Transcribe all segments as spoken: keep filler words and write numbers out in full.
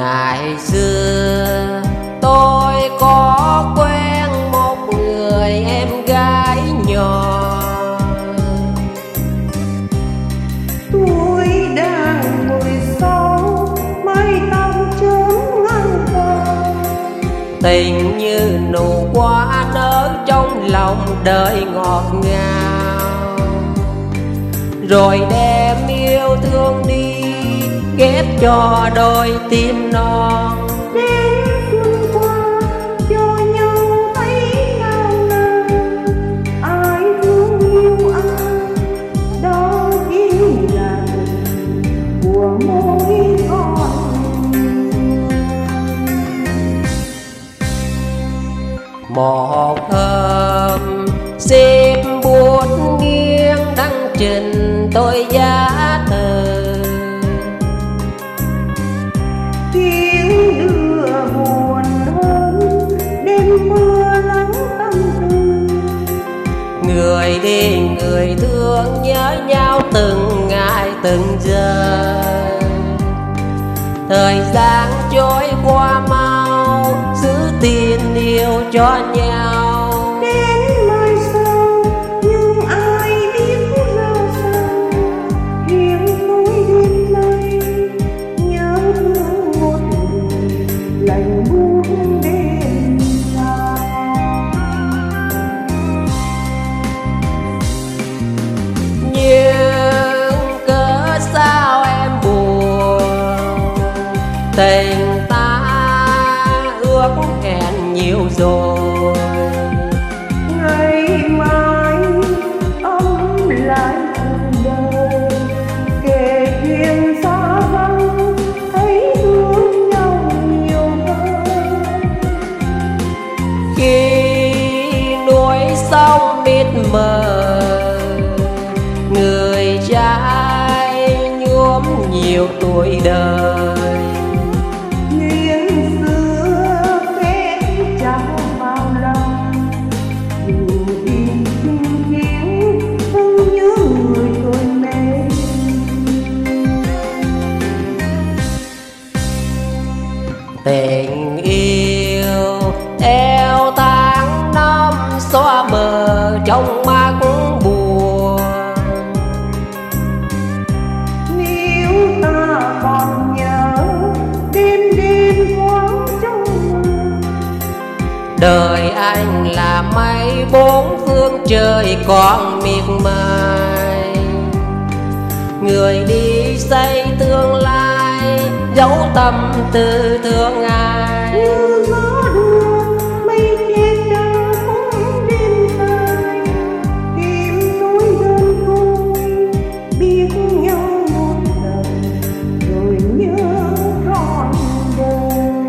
Ngày xưa tôi có quen một người em gái nhỏ, tuổi đang mười sáu, mái tóc chớm ngang vai. tình như nụ hoa nở trong lòng đời ngọt ngào, rồi đem yêu thương đi ghép cho đôi tim non. Đến xuân qua cho nhau thấy ngao ngán, ai thương yêu ai đó yêu là của mỗi con. Một hôm xếp bút nghiêng đăng trình tôi giá từ, Tiếng đưa buồn hơn đêm mưa lắng tâm tư. người đi người thương nhớ nhau từng ngày từng giờ. Thời gian trôi qua mau, giữ tin yêu cho nhau. Đến mai sau nhưng ai biết ra sao, riêng tôi đêm nay nhớ thương một người lạnh buốt đêm dài. Nhưng cớ sao em buồn, tình ta ước hẹn nhiều rồi. Ngày mai ấm lại cuộc đời, kể chuyện xa vắng thấy thương nhau nhiều hơn. Khi núi sông mịt mờ, người trai nhuốm nhiều tuổi đời. Duyên xưa kết chẳng bao lòng, dù im chinh chiến thương nhớ người tôi mến. Tình yêu theo tháng năm xóa mờ trong mắt buồn. Nếu ta còn nhớ đêm đêm thoáng trong mơ, Đời anh là mây bốn phương trời còn miệt mài. Người đi xây tương lai, dấu tâm tư thương ai. như gió đưa mây che trời bóng đêm dài. Tìm nỗi đơn côi biết nhau một lần rồi nhớ trọn đời.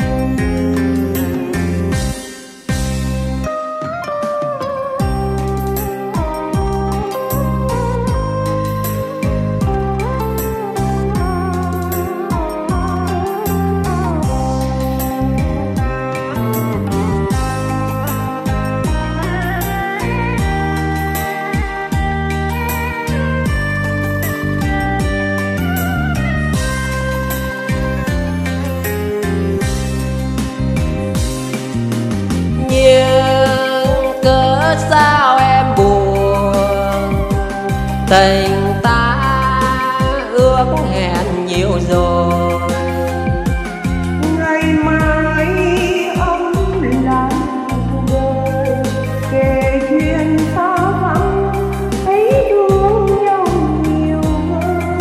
Nhưng cớ sao em buồn, tình ta ước hẹn nhiều rồi. Ngày mai ấm lại cuộc đời, kể chuyện xa vắng thấy thương nhau nhiều hơn.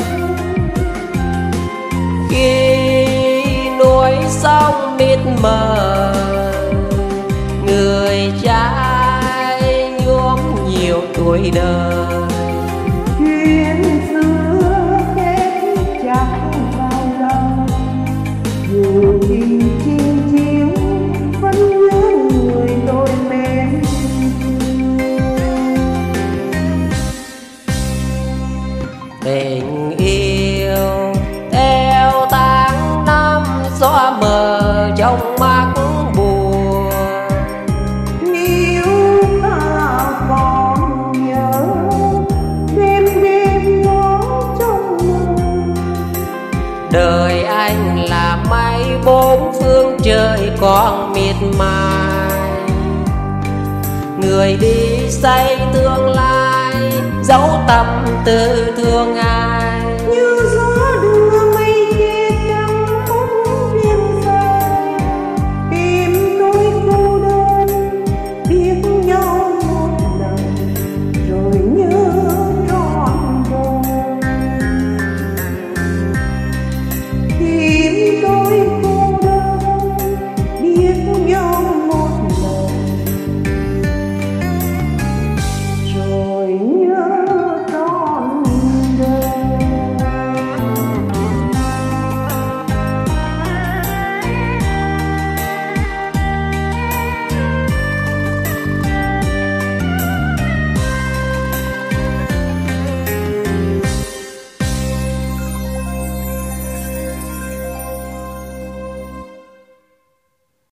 Khi núi sông mịt mờ, người trai nhuốm nhiều tuổi đời. Chuyện xưa kết chẳng bao lâu, dù tình chinh chiến vẫn nhớ người tôi mến. Tình yêu theo tháng năm xóa mờ trong mắt buồn. Nếu ta còn nhớ thoáng miệt mài. Người đi xây tương lai, dấu tâm tư thương ai.